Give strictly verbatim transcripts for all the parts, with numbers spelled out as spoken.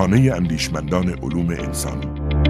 خانه اندیشمندان علوم انسانی.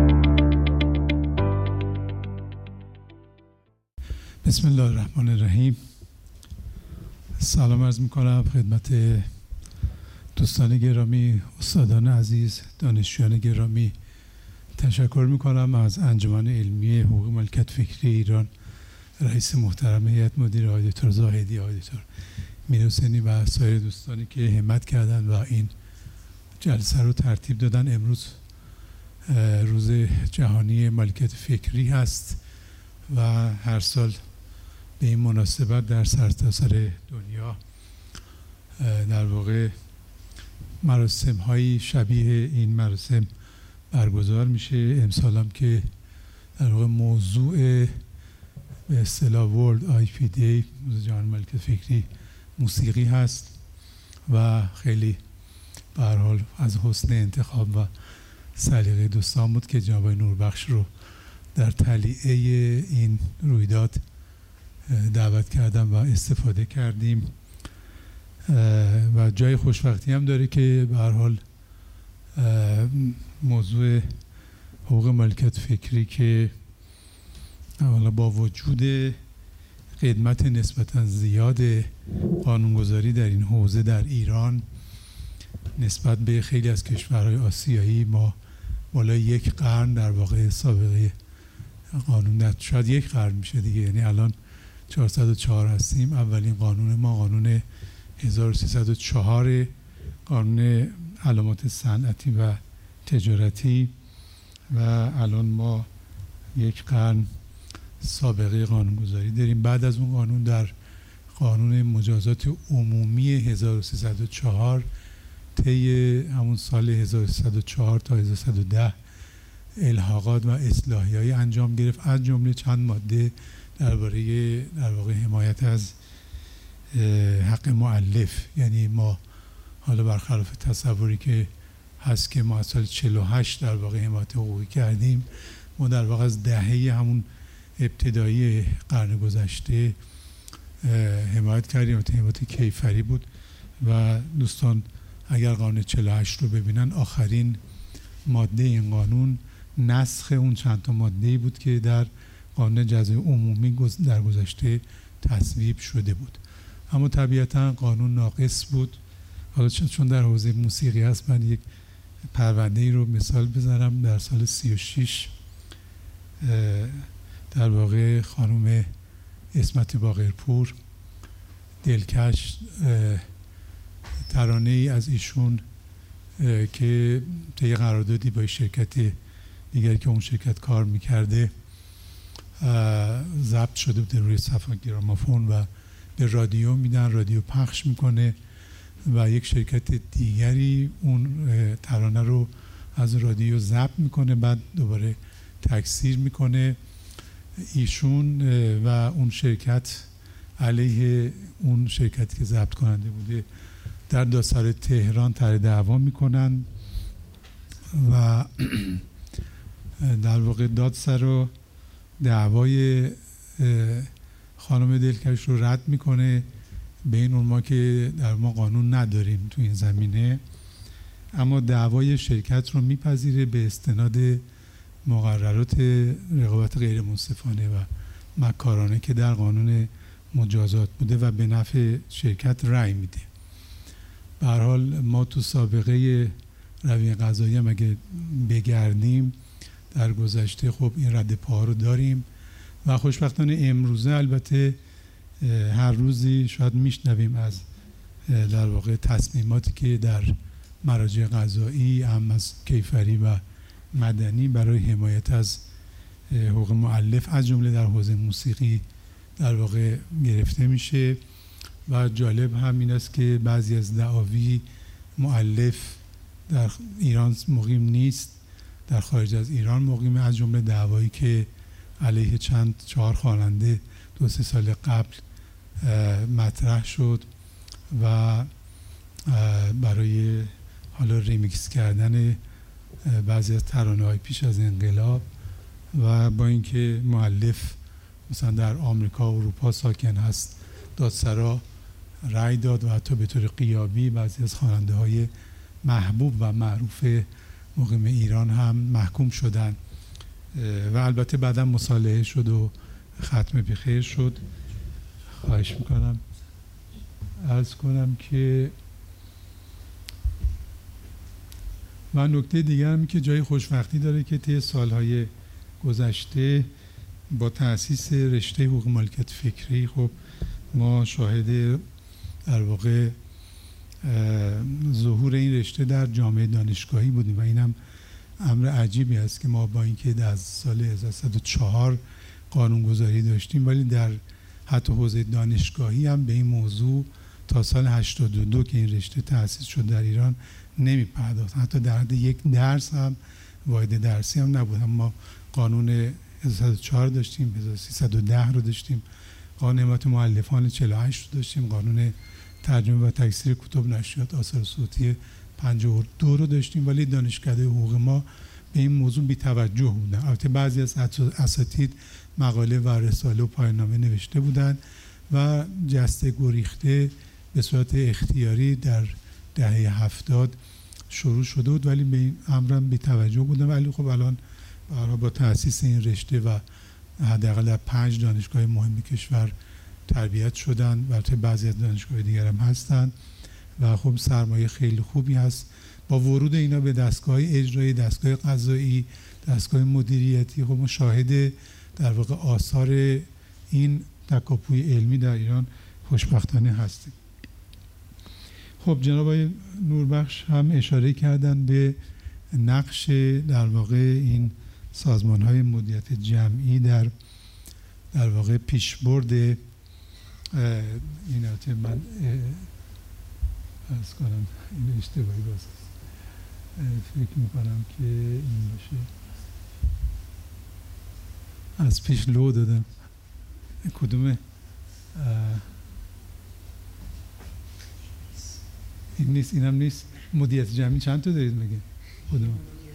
بسم الله الرحمن الرحیم. سلام عرض میکنم خدمت دوستان گرامی، استادان عزیز، دانشجویان گرامی. تشکر میکنم از انجمن علمی حقوق ملکیت فکری ایران، رئیس محترم هیئت مدیره آقای دکتر زاهدی، آقای دکتر میرحسینی و سایر دوستانی که همت کردن و این جلسه رو ترتیب دادن. امروز روز جهانی ملکیت فکری هست و هر سال به این مناسبت در سرتاسر دنیا در واقع مراسم های شبیه این مراسم برگزار میشه. امسال هم که در واقع موضوع به اصطلاح ورلد آی پی دی، موضوع جهان ملکیت فکری، موسیقی هست و خیلی به هر حال از حسن انتخاب و سلیقه دوستان بود که جناب نوربخش رو در تلیعه این رویداد دعوت کردم و استفاده کردیم و جای خوشبختی هم داره که به هر حال موضوع حقوق ملکیت فکری که حالا با وجود خدمت نسبتا زیاد قانونگذاری در این حوزه در ایران نسبت به خیلی از کشورهای آسیایی، ما بالای یک قرن در واقع سابقه قانون، شاید یک قرن میشه دیگه، یعنی الان چهارصد و چهار هستیم. اولین قانون ما قانون هزار و سیصد و چهار، قانون علامات صنعتی و تجارتی، و الان ما یک قرن سابقه قانونگذاری داریم. بعد از اون قانون در قانون مجازات عمومی هزار و سیصد و چهار طی همون سال هزار و سیصد و چهار تا هزار و سیصد و ده الحاقات و اصلاحی‌های انجام گرفت، از جمله چند ماده درباره در واقع حمایت از حق مؤلف. یعنی ما حالا برخلاف تصوری که هست که ما از سال چهل و هشت در واقع حمایت حقوقی کردیم، ما در واقع از دهه همون ابتدایی قرن گذشته حمایت کردیم. حمایت کیفری بود و دوستان اگر قانون چهل و هشت رو ببینن، آخرین ماده این قانون نسخ اون چند تا ماده‌ای بود که در قانون جزای عمومی در گذشته تصویب شده بود. اما طبیعتا قانون ناقص بود. حالا چون در حوزه موسیقی هست، من یک پرونده ای رو مثال بزنم. در سال سی و شش در واقع خانم اسمت باقرپور دلکش ترانه ای از ایشون که طی قراردادی با شرکت دیگری که اون شرکت کار میکرده ضبط شده بود روی صفحه گرامافون و به رادیو میدن، رادیو پخش میکنه و یک شرکت دیگری اون ترانه رو از رادیو ضبط میکنه، بعد دوباره تکثیر میکنه. ایشون و اون شرکت علیه اون شرکتی که ضبط کننده بوده در دادسرای تهران طرح دعوا میکنن و در واقع دادسرا دعوای خانم دلکش رو رد میکنه، به این عنوان که در ما قانون نداریم تو این زمینه، اما دعوای شرکت رو میپذیره به استناد مقررات رقابت غیر منصفانه و مکارانه که در قانون مجازات بوده و به نفع شرکت رأی میده. به هر حال ما تو سابقه روی قضایی هم اگه بگردیم در گذشته خب این رد پاها رو داریم و خوشبختانه امروزه البته هر روزی شاید میشنویم از در واقع تصمیماتی که در مراجع قضایی هم از کیفری و مدنی برای حمایت از حقوق مؤلف از جمله در حوزه موسیقی در واقع گرفته میشه. و جالب هم این است که بعضی از دعاوی مؤلف در ایران مقیم نیست، در خارج از ایران مقیم، از جمله دعوایی که علیه چند چهار خواننده دو سه سال قبل مطرح شد و برای حالا ریمیکس کردن بعضی از ترانه‌های پیش از انقلاب و با اینکه مؤلف مثلا در آمریکا و اروپا ساکن هست، دادسرا رأی داد و حتی به طور غیابی بعضی از خواننده‌های محبوب و معروف مقیم ایران هم محکوم شدن و البته بعدا مصالحه شد و ختم بخیر شد. خواهش میکنم عرض کنم که و نکته دیگر هم که جای خوشبختی داره که طی سالهای گذشته با تأسیس رشته حقوق مالکیت فکری خب ما شاهد در واقع ظهور این رشته در جامعه دانشگاهی بودیم و این هم امر عجیبی است که ما با اینکه در سال هزار و سیصد و چهار قانونگذاری داشتیم ولی در حتی حوزه دانشگاهی هم به این موضوع تا سال هشتاد و دو که این رشته تأسیس شد در ایران نمی پرداخت. حتی در حد یک درس هم واحد درسی هم نبود. ما قانون هزار و سیصد و چهار داشتیم، هزار و سیصد و ده رو داشتیم، قانون حمایت مؤلفان چهل و هشت رو داشتیم، قانون ترجمه و تکثیر کتب نشریات آثار صوتی پنجاه و دو رو داشتیم، ولی دانشکده حقوق ما به این موضوع بی توجه بودن. البته بعضی از اساتید مقاله و رساله و پایان‌نامه نوشته بودند و جسته گریخته به صورت اختیاری در دهه هفتاد شروع شده بود، ولی به این امرم بی توجه بودن. ولی خب الان با تأسیس این رشته و حداقل در پنج دانشگاه مهم کشور تربیت شدن و البته بعضی از دانشگاه دیگر هم هستن و خب سرمایه خیلی خوبی هست. با ورود اینا به دستگاه اجرایی، دستگاه قضایی، دستگاه مدیریتی خب ما شاهد در واقع آثار این تکاپوی علمی در ایران خوشبختانه هستیم. خب جناب آقای نوربخش هم اشاره کردن به نقش در واقع این سازمان‌های مدیریت جمعی در در واقع پیشبرد این البته من عرض کنم این اشتباهی باز فکر میکنم که این باشه، از پیش لو دادم. کدومه؟ این نیست، اینم نیست. مدیریت جمعی چند تا دارید میگه؟ کدوم؟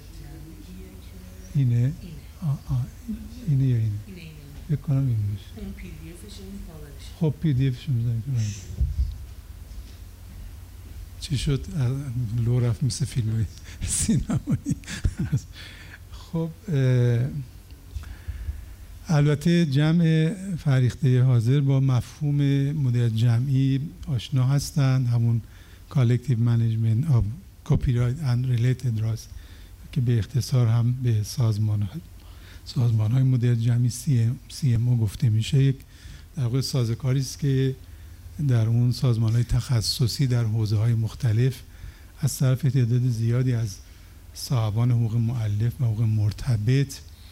اینه؟ آه آه اینه یا اینه؟ فکر کنم این میشه. اون پی دی افش این کاورش. خب پی دی افش میذاریم کنم. چی شد؟ لو رفت مثل فیلم سینمایی. خب البته جمع فریخته حاضر با مفهوم مدیریت جمعی آشنا هستند، همون کالکتیو منیجمنت آف کپی رایت اند ریلیتد رایتس که به اختصار هم به سازمان ها سازمان های مدیریت جمعی سی ام او گفته میشه. یک در واقع سازوکاری است که در اون سازمان های تخصصی در حوزه های مختلف از طرف تعداد زیادی از صاحبان حقوق مؤلف و حقوق مرتبط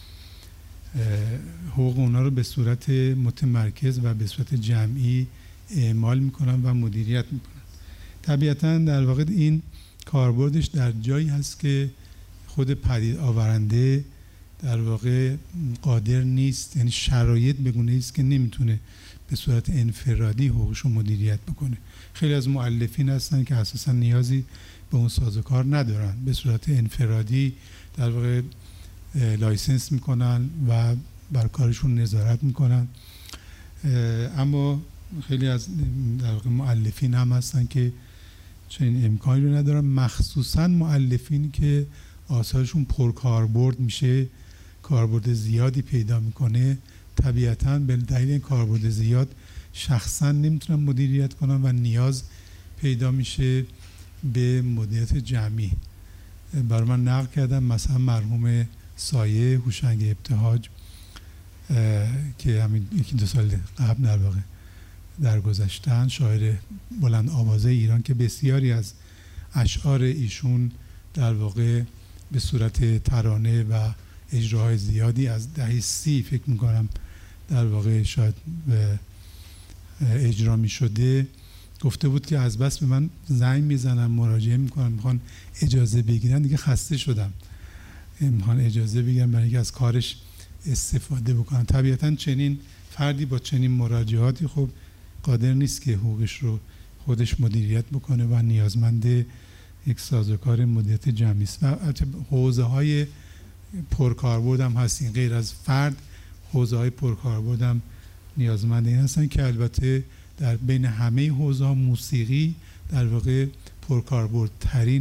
حقوق اونا رو به صورت متمرکز و به صورت جمعی اعمال میکنن و مدیریت میکنن. طبیعتاً در واقع این کاربردش در جایی هست که خود پدید آورنده در واقع قادر نیست، یعنی شرایط بگونه است که نمیتونه به صورت انفرادی حقوقش رو مدیریت بکنه. خیلی از مؤلفین هستن که اساساً نیازی به اون سازوکار ندارن، به صورت انفرادی در واقع لایسنس میکنن و بر کارشون نظارت میکنن. اما خیلی از در واقع مؤلفین هم هستن که چنین امکانی رو ندارن، مخصوصاً مؤلفینی که آثارشون پرکاربرد میشه، کاربرد زیادی پیدا میکنه. طبیعتاً به دلیل این کاربرد زیاد شخصاً نمیتونن مدیریت کنن و نیاز پیدا میشه به مدیریت جمعی. برای من نقل کردم مثلا مرحوم سایه هوشنگ ابتهاج که همین یکی دو سال قبل در واقع درگذشتن، شاعر بلند آوازه ایران که بسیاری از اشعار ایشون در واقع به صورت ترانه و اجراهای زیادی از دهه سی فکر میکنم در واقع شاید اجرا می شده، گفته بود که از بس به من زنگ میزنن مراجعه میکنن میخوان اجازه بگیرن دیگه خسته شدم، میخوان اجازه بگیرن برای اینکه از کارش استفاده بکنن. طبیعتا چنین فردی با چنین مراجعاتی خب قادر نیست که حقوقش رو خودش مدیریت بکنه و نیازمند یک سازوکار مدیریت جمعی است. و حوزه های پرکاربرد هم هستین، غیر از فرد حوزه های پرکاربرد هم نیازمند این هستن که البته در بین همه حوزه ها موسیقی در واقع پرکاربرد ترین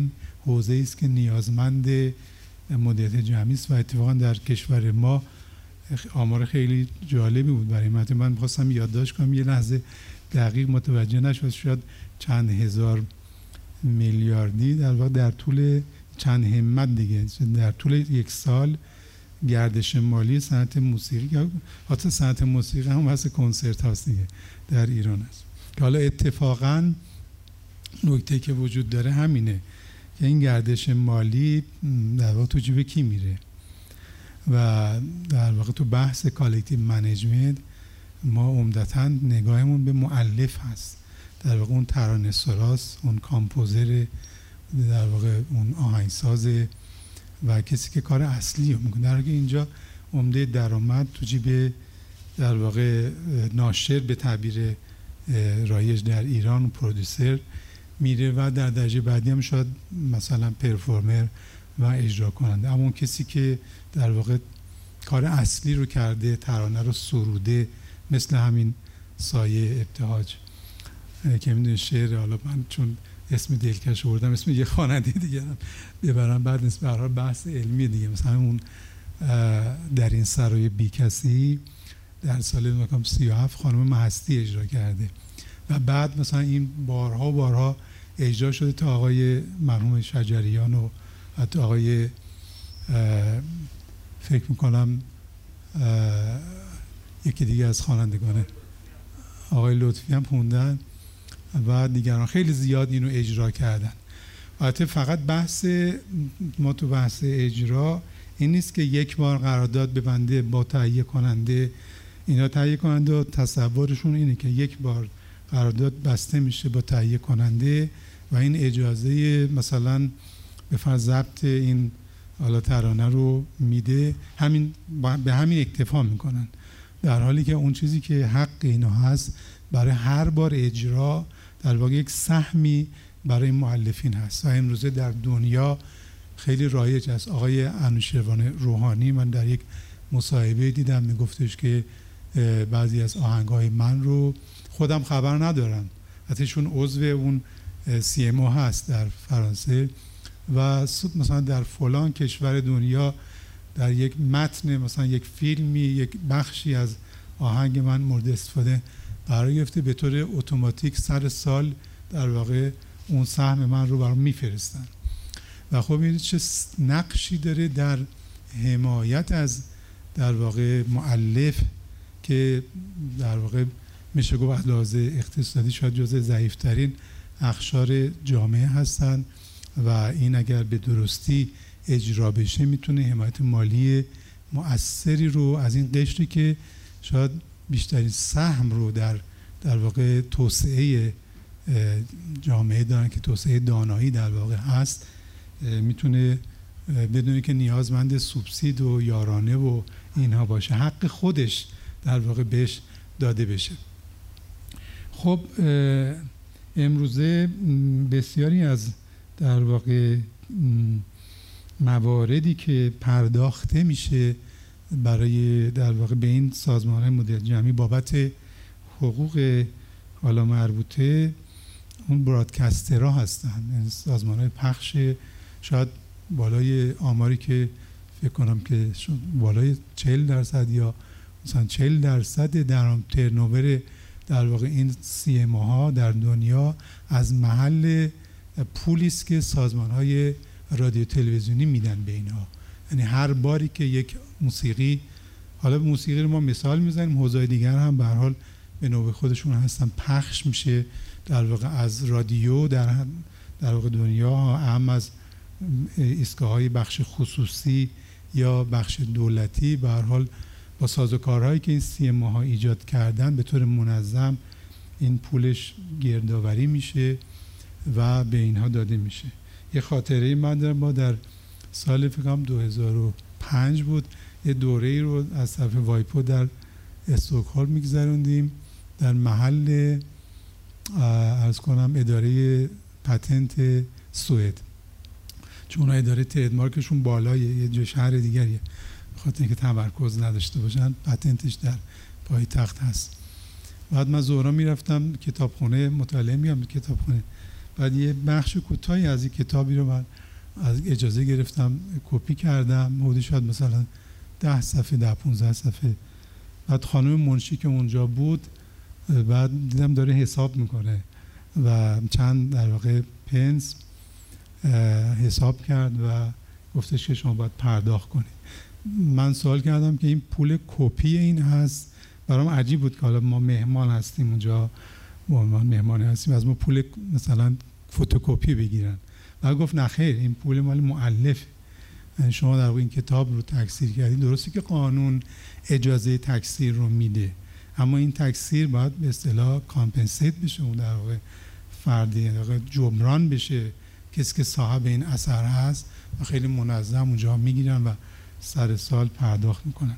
حوزه است که نیازمند مدیریت جمعی است و اتفاقا در کشور ما آمار خیلی جالبی بود برای من. من می‌خواستم یادداشت کنم، یه لحظه دقیق متوجه نشد، شاید چند هزار میلیاردی در واقع در طول چند همت دیگه در طول یک سال گردش مالی صنعت موسیقی یا حتی صنعت موسیقی هم واسه کنسرت هاست دیگه در ایران است. که حالا اتفاقاً نکته که وجود داره همینه که این گردش مالی در واقع تو جیب کی میره و در واقع تو بحث کالکتیو منیجمنت ما عمدتاً نگاهمون به مؤلف هست، در واقع اون ترانه سراست، اون کامپوزر، در واقع اون آهنگساز و کسی که کار اصلی رو میکنه. در واقع اینجا عمده درآمد تو جیب در واقع ناشر به تعبیر رایج در ایران پرودوسر میره و در درجه بعدی هم شاید مثلا پرفورمر و اجرا کننده، اما اون کسی که در واقع کار اصلی رو کرده، ترانه رو سروده، مثل همین سایه ابتهاج که میدونی شعر، حالا من چون اسم دلکش آوردم اسم یه خواننده دیگه ببرم بعد نسبت به بحث علمی دیگه، مثلا اون در این سرای بی کسی در سال مکام سی و هفت خانم مهستی اجرا کرده و بعد مثلا این بارها بارها اجرا شده تا آقای مرحوم شجریان و حتی آقای فکر میکنم یکی دیگه از خوانندگان آقای لطفی هم خوندن و دیگران خیلی زیاد اینو اجرا کردن. البته فقط بحث ما تو بحث اجرا این نیست که یک بار قرارداد ببنده با تهیه کننده، اینا تهیه کننده و تصورشون اینه که یک بار قرارداد بسته میشه با تهیه کننده و این اجازه مثلا به فرض ضبط این حالا ترانه رو میده، همین به همین اکتفا میکنن، در حالی که اون چیزی که حق اینا هست برای هر بار اجرا در واقع یک سهمی برای مؤلفین هست و امروزه در دنیا خیلی رایج است. آقای انوشیروان روحانی من در یک مصاحبه دیدم میگفتش که بعضی از آهنگای من رو خودم خبر ندارم، حتی چون عضو اون سی ام او هست در فرانسه و مثلا در فلان کشور دنیا در یک متن مثلا یک فیلمی یک بخشی از آهنگ من مورد استفاده قرار گرفته، به طور اتوماتیک سر سال در واقع اون سهم من رو برام میفرستن و خب این چه نقشی داره در حمایت از در واقع مؤلف که در واقع میشه گفت از لحاظ اقتصادی شاید جزء ضعیف‌ترین اقشار جامعه هستن و این اگر به درستی اجرا بشه میتونه حمایت مالی مؤثری رو از این قشری که شاید بیشترین سهم رو در در واقع توسعه جامعه دارن که توسعه دانایی در واقع هست میتونه بدون که نیازمند سوبسید و یارانه و اینها باشه حق خودش در واقع بهش داده بشه. خب امروزه بسیاری از در واقع مواردی که پرداخته میشه برای در واقع به این سازمان‌های مدیریت جمعی بابت حقوق حالا مربوطه اون برادکسترها هستن، سازمان‌های پخش، شاید بالای آماری که فکر کنم که بالای چهل درصد یا مثلا چهل درصد در ترنوور در واقع این سی ام ها در دنیا از محل پولی است که سازمان‌های رادیو تلویزیونی میدن به اینها. یعنی هر باری که یک موسیقی، حالا موسیقی رو ما مثال میزنیم، حوزه‌های دیگر هم به هر حال به نوبه خودشون هستن، پخش میشه در واقع از رادیو در در واقع دنیا، هم از ایستگاه‌های بخش خصوصی یا بخش دولتی، به هر حال با سازوکارهایی که این سی ام ها ایجاد کردن به طور منظم این پولش گردآوری میشه و به اینها داده میشه. یه خاطره من دارم، ما در سال فکر کنم دو هزار و پنج بود یه دوره‌ای رو از طرف وایپو در استکهلم میگذروندیم در محل عرض کنم اداره پتنت سوئد، چون اداره تریدمارکشون بالای یه جو شهر دیگریه، بخاطر اینکه تمرکز نداشته باشن پتنتش در پایتخت هست. بعد من ظهرا میرفتم کتابخونه مطالعه، میام کتابخونه، بعد یه بخش کوتاهی از این کتابی رو من از اجازه گرفتم کپی کردم، حدود شاید مثلا ده صفحه ده پونزده صفحه. بعد خانم منشی که اونجا بود بعد دیدم داره حساب میکنه و چند در واقع پنس حساب کرد و گفتش که شما باید پرداخت کنید. من سوال کردم که این پول کپی این هست؟ برام عجیب بود که حالا ما مهمان هستیم اونجا، ما مهمان هستیم از ما پول مثلا فتوکپی بگیرن. بعد گفت نه خیر، این پول مال مؤلف، یعنی شما در واقع این کتاب رو تکثیر کردید. درسته که قانون اجازه تکثیر رو میده، اما این تکثیر باید به اصطلاح کامپنسیت بشه، اون در واقع فردی در واقع جبران بشه، کسی که صاحب این اثر هست و خیلی منظم اونجا میگیرن و سر سال پرداخت میکنن.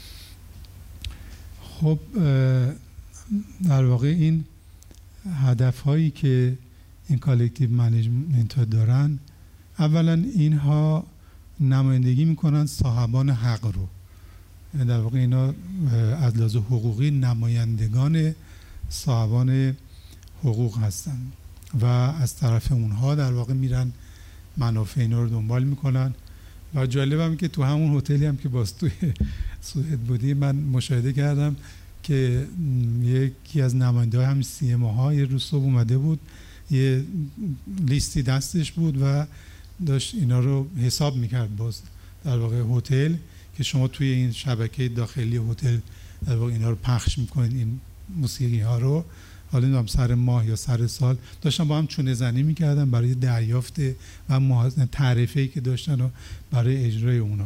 خب در واقع این هدف هایی که این کالکتیو منیجمنت ها دارن، اولا اینها نمایندگی میکنن صاحبان حق رو، در واقع اینا از لحاظ حقوقی نمایندگان صاحبان حقوق هستن و از طرف اونها در واقع میرن منافع اینا رو دنبال میکنن. و جالبم که تو همون هتلی هم که باز توی سوئد بودی من مشاهده کردم که یکی از نماینده همین سی ام ها یه روز صبح اومده بود، یه لیستی دستش بود و داشت اینا رو حساب میکرد باز در واقع هتل، که شما توی این شبکه داخلی هتل در واقع اینا رو پخش میکنید این موسیقی ها رو. حالا نمیدونم سر ماه یا سر سال داشتن با هم چونه زنی میکردن برای دریافت و تعرفه‌ای که داشتن و برای اجرای اونا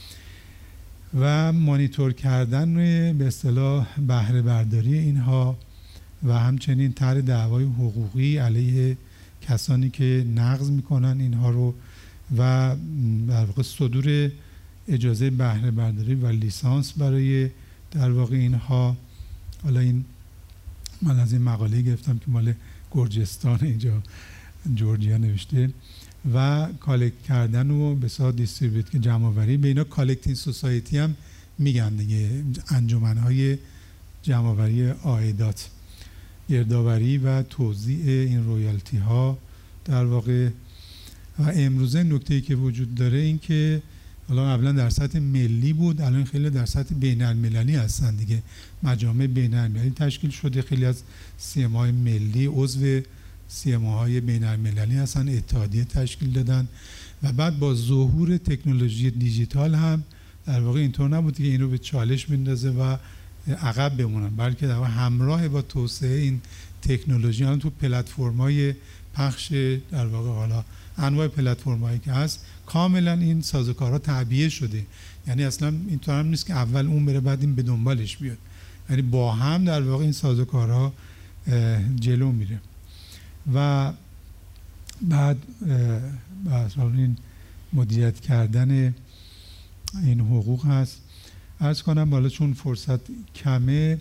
و مانیتور کردن به اصطلاح بهره برداری اینها و همچنین طرح دعوای حقوقی علیه کسانی که نقض میکنن اینها رو و در واقع صدور اجازه بهره برداری و لیسانس برای در واقع اینها. حالا این من از این مقاله گرفتم که مال گرجستان اینجا جورجیا نوشته و کالکت کردن و به صورت دیستریبیوت که جمع‌آوری به اینا کالکتینگ سوسایتی هم میگن دیگه، انجمن‌های جمع‌آوری عایدات، گردآوری و توزیع این رویالتی ها در واقع. و امروزه نکته‌ای که وجود داره این که حالا قبلا در سطح ملی بود، الان خیلی در سطح بین‌المللی هستن دیگه، مجامع بین‌المللی تشکیل شده، خیلی از سی ام های ملی عضو سی ام های بین‌المللی هستن، اتحادیه تشکیل دادن و بعد با ظهور تکنولوژی دیجیتال هم در واقع اینطور نبود که این رو به چالش بندازه و عقب بمونن، بلکه در واقع همراه با توسعه این تکنولوژی الان تو پلتفرم‌های پخش در واقع حالا انواع پلتفرم‌هایی که هست کاملا این سازوکارها تعبیه شده، یعنی اصلا اینطور هم نیست که اول اون بره بعد این به دنبالش بیاد، یعنی با هم در واقع این سازوکارها جلو میره و بعد مثلا این مدیریت کردن این حقوق هست. عرض کنم بالا چون فرصت کمه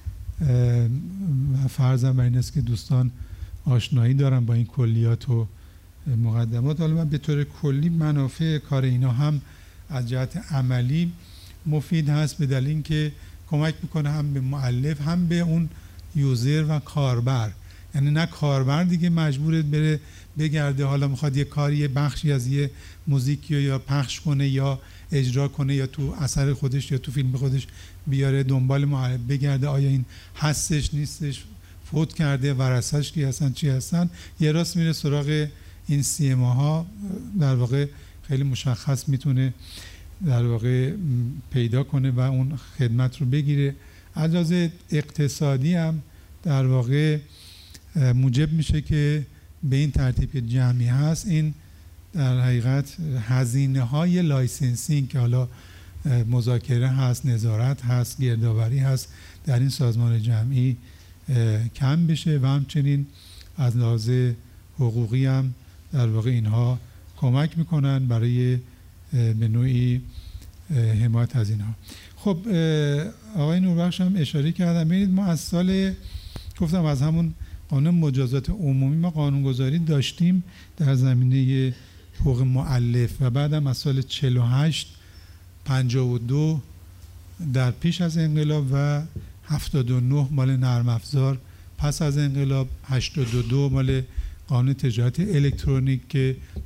و فرضم بر این است که دوستان آشنایی دارن با این کلیات و مقدمات، حالا من به طور کلی منافع کار اینا هم از جهت عملی مفید هست به دلیل اینکه کمک میکنه هم به مؤلف هم به اون یوزر و کاربر، یعنی نه کاربر دیگه مجبور بره بگرده حالا میخواد یه کاری یه بخشی از یه موزیکی یا پخش کنه یا اجرا کنه یا تو اثر خودش یا تو فیلم خودش بیاره دنبال مؤلف بگرده آیا این هستش نیستش، فوت کرده، ورثه‌اش کی هستن چی هستن، یه راست میره سراغ این سی ام ها در واقع خیلی مشخص میتونه در واقع پیدا کنه و اون خدمت رو بگیره. از لحاظ اقتصادی هم در واقع موجب میشه که به این ترتیب که جمعی هست این در حقیقت هزینه های لایسنسینگ که حالا مذاکره هست، نظارت هست، گردآوری هست در این سازمان جمعی کم بشه و همچنین از لحاظ حقوقی هم در واقع اینها کمک میکنن برای به نوعی حمایت از اینها. خب آقای نوربخش هم اشاره کردن، ببینید ما از سال گفتم از همون قانون مجازات عمومی ما قانونگذاری داشتیم در زمینه حقوق مؤلف و بعدم از سال چهل و هشت پنجاه و دو در پیش از انقلاب و هفتاد و نه مال نرم افزار پس از انقلاب، هشتاد و دو مال قانون تجارت الکترونیک که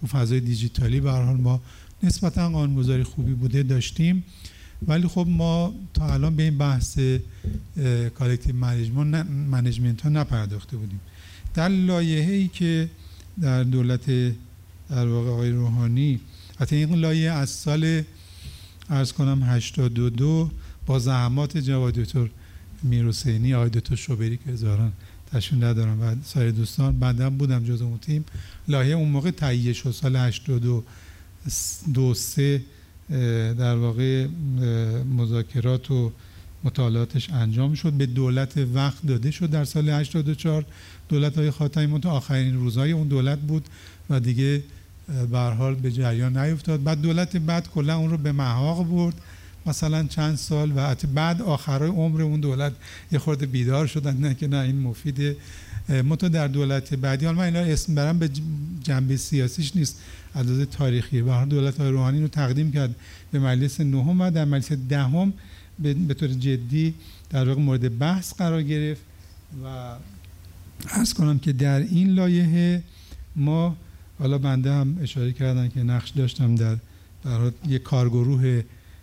تو فضای دیجیتالی به هر حال ما نسبتا قانونگذاری خوبی بوده داشتیم، ولی خب ما تا الان به این بحث کالکتیو منیجمنت ها نپرداخته بودیم. در لایحه‌ای که در دولت در واقع آقای روحانی، حتی این لایحه از سال عرض کنم هشتاد و دو با زحمات جناب دکتر میرحسینی، آقای دکتر شوبری که هزاران تشریف ندارم و سایر دوستان، بنده بودم جزو اون تیم، لایحه اون موقع تهیه شد سال هشتاد و دو سه در واقع مذاکرات و مطالعاتش انجام شد، به دولت وقت داده شد در سال هشتاد و چهار. دولت های خاتمی منتها آخرین روزهای اون دولت بود و دیگه به هر حال به جریان نیفتاد. بعد دولت بعد کلا اون رو به محاق برد مثلا چند سال و حتی بعد آخرای عمر اون دولت یه خورده بیدار شدن نه که نه این مفیده. منتها در دولت بعدی، حالا من اینا اسم برم به جنبه سیاسیش نیست، علاوه تاریخی، به هر حال دولت های روحانی رو تقدیم کرد به مجلس نهم و در مجلس دهم به طور جدی در واقع مورد بحث قرار گرفت. و عرض کنم که در این لایحه ما، حالا بنده هم اشاره کردن که نقش داشتم در در یک کارگروه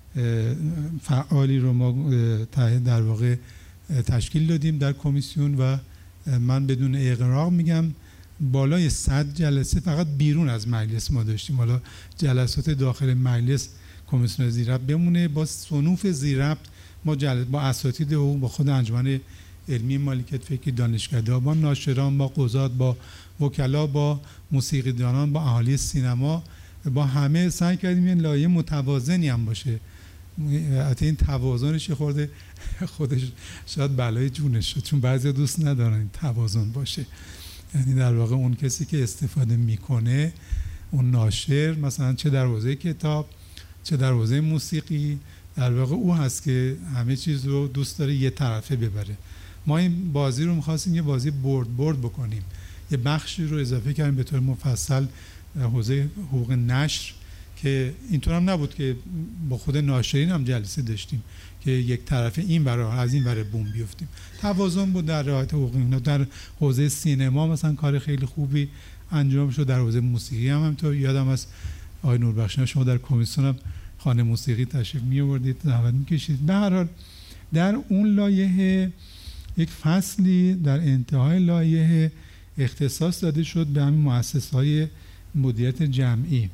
فعالی رو ما در واقع تشکیل دادیم در کمیسیون و من بدون اغراق میگم بالای صد جلسه فقط بیرون از مجلس ما داشتیم. حالا جلسات داخل مجلس کمیسیون زیرربط بمونه، با صنوف زیرربط ما جلسه با اساتید حقوق، با خود انجمن علمی مالکیت فکری دانشکده‌ها، با ناشران، با قضات، با وکلا، با موسیقیدانان، با اهالی سینما، با همه سعی کردیم این لایحه متوازنی هم باشه. حتی این توازنش خورده خودش شاید بلای جونش شد، چون بعضی دوست ندارن این توازن باشه. یعنی در واقع اون کسی که استفاده میکنه، اون ناشر مثلا چه در حوزه کتاب چه در حوزه موسیقی، در واقع او هست که همه چیز رو دوست داره یه طرفه ببره. ما این بازی رو می‌خواستیم یه بازی برد برد بکنیم، یه بخشی رو اضافه کردیم به طور مفصل در حوزه حقوق نشر که اینطور هم نبود که با خود ناشرین هم جلسه داشتیم که یک طرفه این ورا از این ور بوم بیفتیم. توازن بود در رعایت حقوق اینا. در حوزه سینما مثلا کار خیلی خوبی انجام شد، در حوزه موسیقی هم همینطور. یادم از آقای نوربخشیان شما در کمیسیون هم خانه موسیقی تشریف می آوردید، زحمت می‌کشید. به هر حال در اون لایحه یک فصلی در انتهای لایحه اختصاص داده شد به همین مؤسسه‌های مدیریت جمعی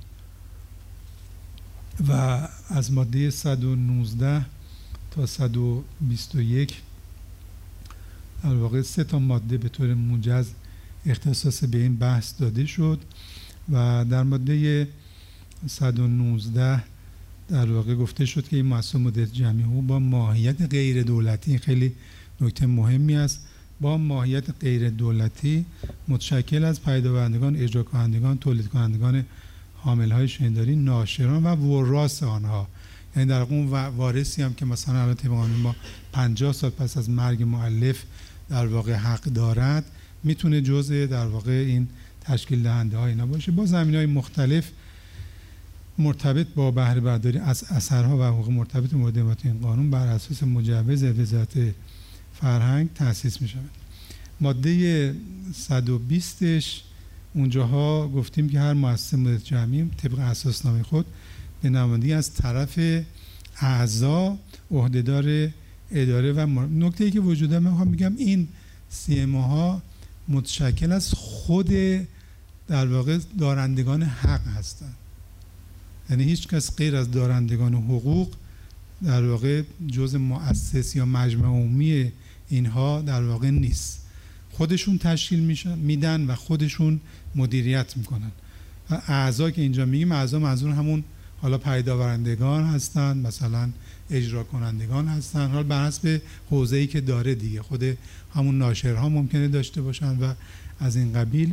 و از ماده صد و نوزده تا صد و بیست و یک در واقع سه تا ماده به طور موجز اختصاص به این بحث داده شد و در ماده صد و نوزده در واقع گفته شد که این مؤسسه مدیریت جمعی با ماهیت غیر دولتی، خیلی نکته مهمی است، با ماهیت غیر دولتی متشکل از پیداورندگان، اجرا کنندگان، تولید کنندگان حامل‌های شنیداری، ناشران و وراث آنها. یعنی در اون وارثی هم که مثلا الان طبق قانون ما پنجاه سال پس از مرگ مؤلف در واقع حق دارد، میتونه جزء در واقع این تشکیل دهنده ها اینا باشه، با زمینه‌های مختلف مرتبط با بهره برداری از اثرها و حقوق مرتبط مورد حمایت این قانون بر اساس مجوز وزارت فرهنگ تأسیس می شود. ماده صد و بیستش اونجاها گفتیم که هر مؤسسه مدیریت جمعی طبق اساسنامه خود به نمایندگی از طرف اعضا عهدهدار اداره و مر... نکته ای که وجود داره، من میخوام بگم این سی ام ها متشکل از خود در واقع دارندگان حق هستند. یعنی هیچ کس غیر از دارندگان حقوق در واقع جزء مؤسس یا مجمع عمومی اینها در واقع نیست. خودشون تشکیل میشن میدن و خودشون مدیریت میکنن. و اعضا که اینجا میگیم، اعضا منظور همون حالا پیداورندگان هستن، مثلا اجرا کنندگان هستن، حالا بر حسب حوزه‌ای که داره دیگه. خود همون ناشرها ممکنه داشته باشن و از این قبیل.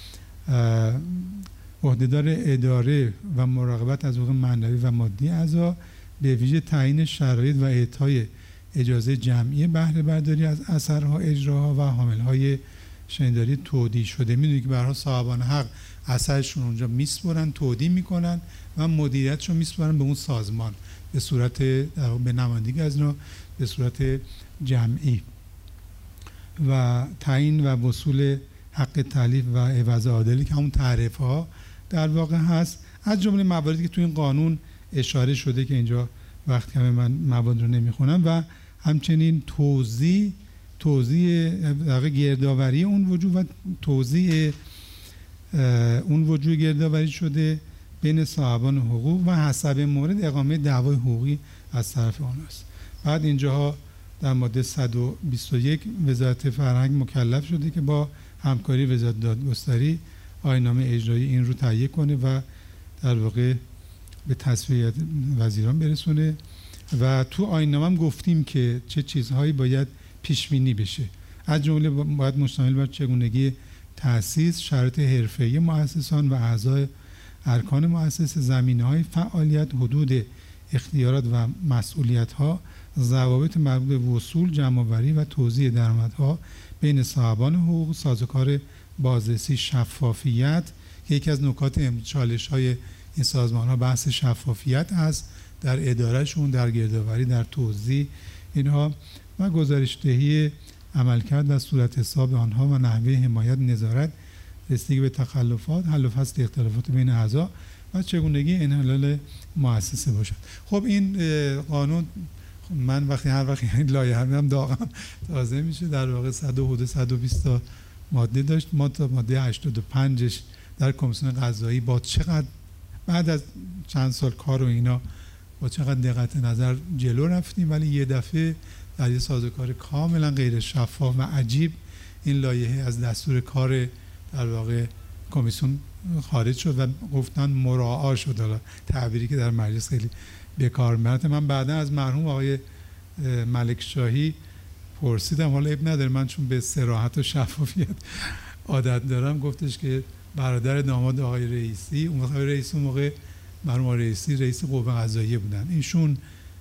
عهدهدار اداره و مراقبت از حقوق معنوی و مادی اعضا، به ویژه تعیین شرایط و اعطای اجازه جمعی بهره برداری از اثرها، اجراها و حامل‌های شنیداری تودیع شده. میدونید که برای صاحبان حق اثرشون اونجا میسپرن، تودیع میکنن و مدیریتشون میسپرن به اون سازمان به صورت به نمایندگی از اینا به صورت جمعی. و تعیین و وصول حق تالیف و عوض عادلی که همون تعرفه ها در واقع هست، از جمله مواردی که تو این قانون اشاره شده که اینجا وقت کمه من مواد رو نمیخونم، و همچنین توزیع توزیع در واقع گردآوری اون وجود و توزیع اون وجود گردآوری شده بین صاحبان حقوق و حسب مورد اقامه دعوای حقوقی از طرف آنهاست. بعد اینجاها در ماده صد و بیست و یک وزارت فرهنگ مکلف شده که با همکاری وزارت دادگستری آیین‌نامه اجرایی این رو تهیه کنه و در واقع به تصویه وزیران برسونه. و تو آیین‌نامه هم گفتیم که چه چیزهایی باید پیش بینی بشه، از جمله باید مشتمل بر چگونگی تأسیس، شرایط حرفه‌ای مؤسسان و اعضای ارکان مؤسسه، زمینه‌های فعالیت، حدود اختیارات و مسئولیت‌ها، ضوابط مربوط به وصول، جمع‌آوری و توزیع درآمدها بین صاحبان حقوق، سازوکار بازرسی، شفافیت که یکی از نکات چالش‌های این سازمان‌ها بحث شفافیت است در ادارهشون، در گردآوری، در توزیع اینها، و گزارش‌دهی عملکرد و صورت حساب آنها و نحوه حمایت، نظارت، رسیدگی به تخلفات، حل و فصل اختلافات بین اعضا و چگونگی انحلال مؤسسه باشد. خب این قانون من وقتی هر وقت این لایحه میام داغم تازه میشه، در واقع صد و حدود صد و بیست تا ماده داشت. ما تا ماده هشتاد و پنجش در کمیسیون قضایی با چقدر بعد از چند سال کار و اینا با چقدر دقت نظر جلو رفتیم، ولی یه دفعه در یه سازوکار کاملا غیر شفاف و عجیب این لایحه از دستور کار در واقع کمیسیون خارج شد و گفتن مراعا شد. حالا تعبیری که در مجلس خیلی بیکار میاد. من بعدا از مرحوم آقای ملک شاهی پرسیدم، حالا اب نداره من چون به صراحت و شفافیت عادت دارم، گفتش که برادر داماد آقای رئیسی، اون آقای رئیسی اون موقع مرحوم آقای رئیسی رئیس قوه قضاییه بودن، ایشون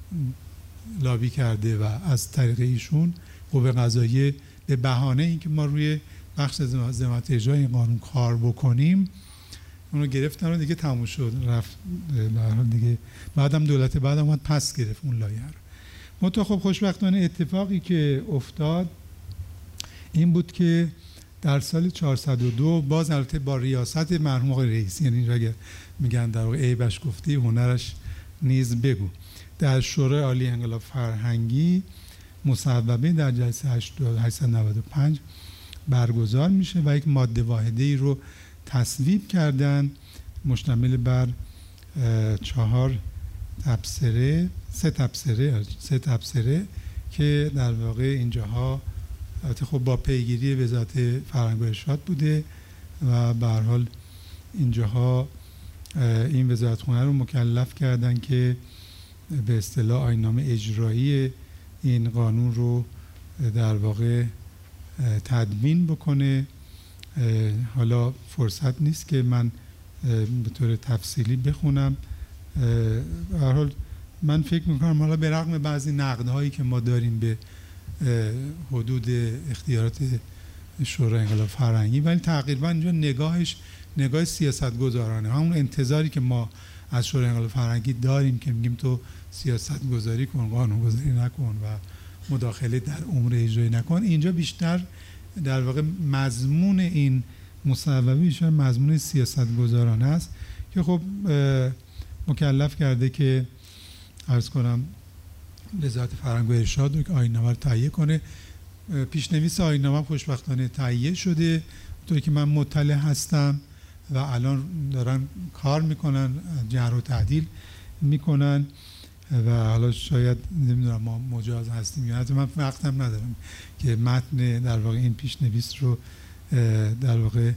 لابی کرده و از طریق ایشون قوه قضاییه به بهانه اینکه ما روی بخش ضمانت اجرای این قانون کار بکنیم اونو گرفتن و دیگه تموم شد رفت به هر حال دیگه. بعدم دولت بعدم اومد پس گرفت اون لایحه رو. منتها خب خوشبختانه اتفاقی که افتاد این بود که در سال چهارصد و دو باز البته با ریاست مرحوم آقای رئیسی، یعنی اگر میگن در واقع عیبش گفتی هنرش نیز بگو، در شورای عالی انقلاب فرهنگی مصوبه در جلسه هشتصد و نود و پنج برگزار میشه و یک ماده واحده ای رو تصویب کردن مشتمل بر چهار تبصره سه تبصره سه تبصره که در واقع اینجاها البته خب با پیگیری وزارت فرهنگ و ارشاد بوده و به هر حال اینجاها این وزارتخونه رو مکلف کردن که به اصطلاح آیین‌نامه اجرایی این قانون رو در واقع تدوین بکنه. حالا فرصت نیست که من به طور تفصیلی بخونم. به هر حال من فکر میکنم حالا به رغم بعضی نقدهایی که ما داریم به حدود اختیارات شورای انقلاب فرهنگی، ولی تقریبا اینجا نگاهش نگاه سیاستگزارانه، همون انتظاری که ما از شورای انقلاب فرهنگی داریم که میگیم تو سیاست گذاری کن، قانون گذاری نکن و مداخله در امور اجرایی نکن. اینجا بیشتر در واقع مضمون این مصوبه بیشتر مضمون سیاستگزارانه است که خب مکلف کرده که عرض کنم وزارت فرهنگ و ارشاد رو که آیین‌نامه رو تهیه کنه. پیشنویس آیین‌نامه خوشبختانه تهیه شده اونطوری که من مطلع هستم و الان دارن کار میکنن، جهر و تعدیل میکنن و حالا شاید نمیدونم ما مجاز هستیم یا نه، من وقتم ندارم که متن در واقع این پیشنویس رو در واقع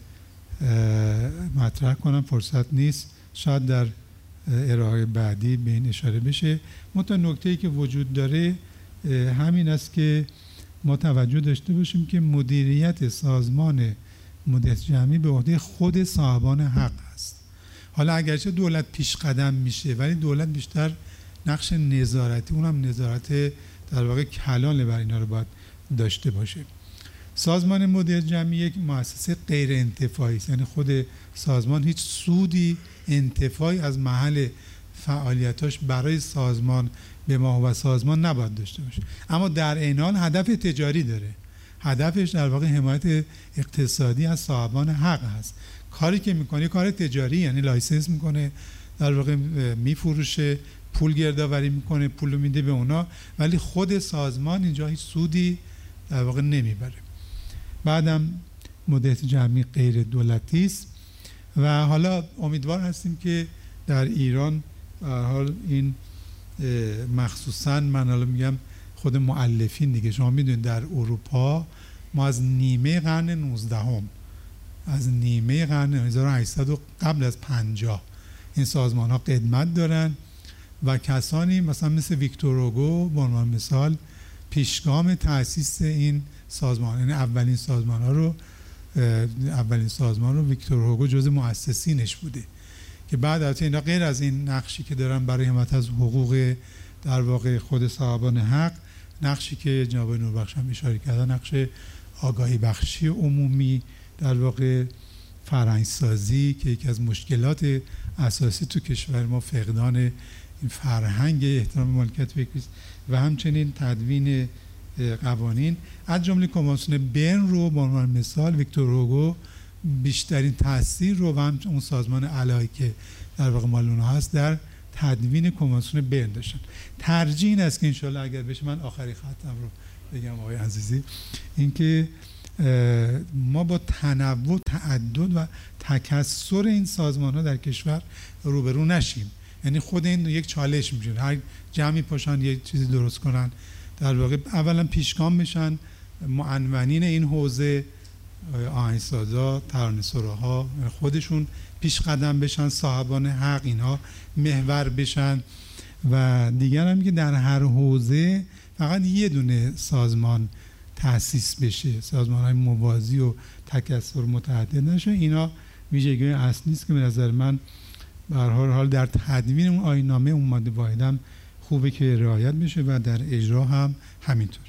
مطرح کنم، فرصت نیست. شاید در ارائه بعدی به این اشاره بشه. منتها نکته‌ای که وجود داره همین است که ما توجه داشته باشیم که مدیریت سازمان مدیریت جمعی به عهده خود صاحبان حق است. حالا اگرچه دولت پیش قدم میشه ولی دولت بیشتر نقش نظارتی، اونم نظارت در واقع کلان بر اینا رو باید داشته باشه. سازمان مدیریت جمعی یک مؤسسه غیر انتفاعی است، یعنی خود سازمان هیچ سودی انتفاعی از محل فعالیتاش برای سازمان به ما و سازمان نباید داشته باشه، اما در عین حال هدف تجاری داره. هدفش در واقع حمایت اقتصادی از صاحبان حق هست. کاری که میکنه کار تجاری، یعنی لایسنس میکنه، در واقع میفروشه، پول گردآوری میکنه، پول میده به اونا، ولی خود سازمان اینجا هیچ سودی در واقع نمیبره. بعدم مدیریت جمعی غیر دولتی است و حالا امیدوار هستیم که در ایران به هر حال این مخصوصا من حالا میگم خود مؤلفین دیگه، شما میدونید در اروپا ما از نیمه قرن نوزدهم، از نیمه قرن هزار و هشتصد و قبل از پنجاه این سازمان ها قدمت دارن و کسانی مثلا مثل ویکتور هوگو به عنوان مثال پیشگام تأسیس این سازمان، یعنی اولین سازمان ها رو اولین سازمان رو ویکتور هوگو جز مؤسسینش بوده که بعد البته اینا غیر از این نقشی که دارن برای حمایت از حقوق در واقع خود صاحبان حق، نقشی که جناب نوربخش هم اشاره کردن، نقش آگاهی بخشی عمومی، در واقع فرهنگسازی که یکی از مشکلات اساسی تو کشور ما فقدان این فرهنگ احترام مالکیت فکری است و همچنین تدوین قوانین، از جمله کنوانسیون برن رو به عنوان مثال ویکتور هوگو بیشترین تاثیر رو و هم اون سازمان علایی که در واقع مال اونها هست در تدوین کنوانسیون برن داشتن. ترجیح این است که انشالله اگر بشه من آخری خطم رو بگم آقای عزیزی، اینکه ما با تنوع، تعدد و تکثر این سازمان ها در کشور روبرو نشیم. یعنی خود این یک چالش میشه، هر جمعی پاشن یک چیزی درست کنن، در واقع اولا پیشگام بشن معنونین این حوزه، آهنگسازا، ترانه‌سراها خودشون پیش قدم بشن، صاحبان حق اینها محور بشن و دیگر هم که در هر حوزه فقط یه دونه سازمان تأسیس بشه، سازمان های موازی و تکثر متعدد نشه. اینا ویژگی اصلی است که به نظر من به هر حال در تدوین اون آیین‌نامه اون ماده واحدم خوبه که رعایت بشه و در اجرا هم همینطور.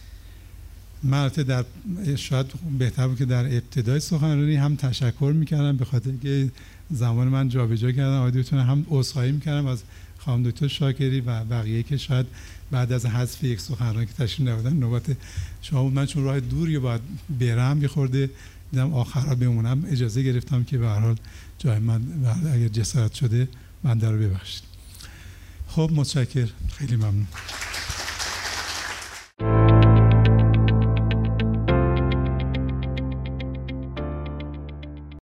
من در شاید بهتر بود که در ابتدای سخنرانی هم تشکر میکردم به خاطر که زمان من جابجا کردم، آقای دکتر، هم عذرخواهی میکردم از خانم دکتر شاکری و بقیه که شاید بعد از حذف یک سخنرانی که تشریف نیاوردن نوبت شما بود. من چون راه دوری باید برم، یه خورده دیدم آخرا بمونم، اجازه گرفتم که به هر حال جای من اگر جسارت شده من در رو ببخشید. خب متشکرم، خیلی ممنون.